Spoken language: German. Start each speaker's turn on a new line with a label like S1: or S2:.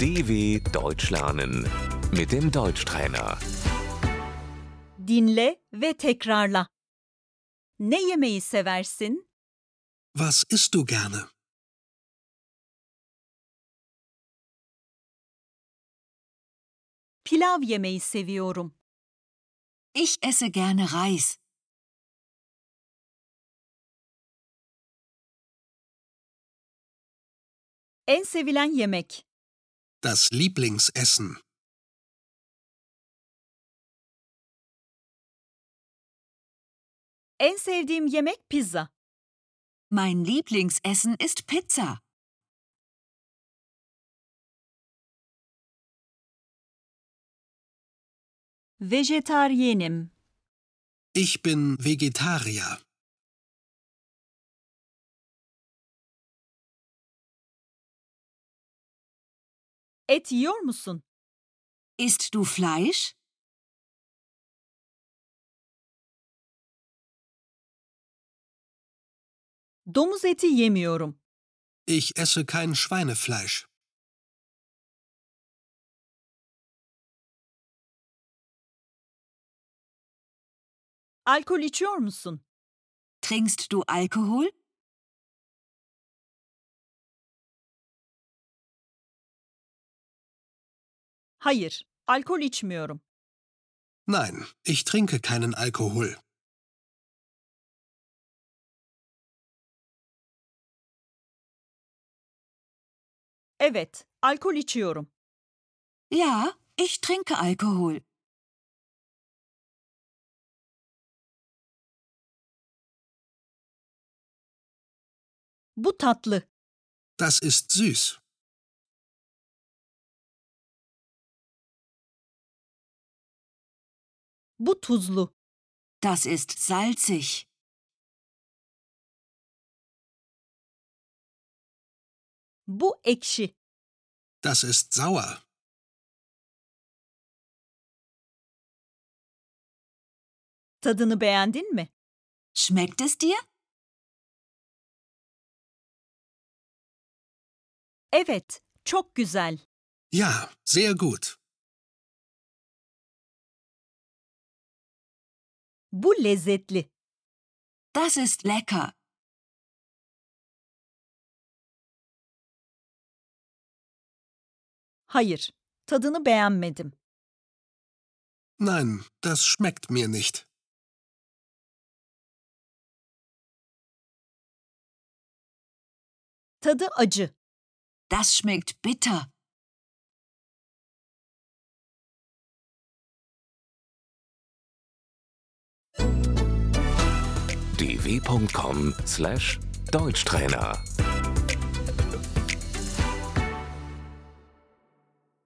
S1: DW Deutsch lernen mit dem Deutschtrainer.
S2: Dinle ve tekrarla. Ne yemeği seversin?
S3: Was isst du gerne?
S2: Pilav yemeği seviyorum.
S4: Ich esse gerne Reis.
S2: En sevilen yemek.
S3: Das Lieblingsessen.
S2: En sevdiğim yemek pizza.
S4: Mein Lieblingsessen ist Pizza.
S2: Vejetaryenim.
S3: Ich bin Vegetarier.
S2: Et yiyor musun?
S4: Isst du Fleisch?
S2: Domuz eti yemiyorum.
S3: Ich esse kein Schweinefleisch.
S2: Alkol içiyor musun?
S4: Trinkst du Alkohol?
S2: Hayır, alkol içmiyorum.
S3: Nein, ich trinke keinen Alkohol.
S2: Evet, alkol içiyorum.
S4: Ja, ich trinke Alkohol.
S2: Bu tatlı.
S3: Das ist süß.
S2: Bu tuzlu.
S4: Das ist salzig.
S2: Bu ekşi.
S3: Das ist sauer.
S2: Tadını beğendin mi?
S4: Schmeckt es dir?
S2: Evet, çok güzel.
S3: Ja, sehr gut.
S2: Bu lezzetli.
S4: Das ist lecker.
S2: Hayır, tadını beğenmedim.
S3: Nein, das schmeckt mir nicht.
S2: Tadı acı.
S4: Das schmeckt bitter.
S1: dw.com/Deutschtrainer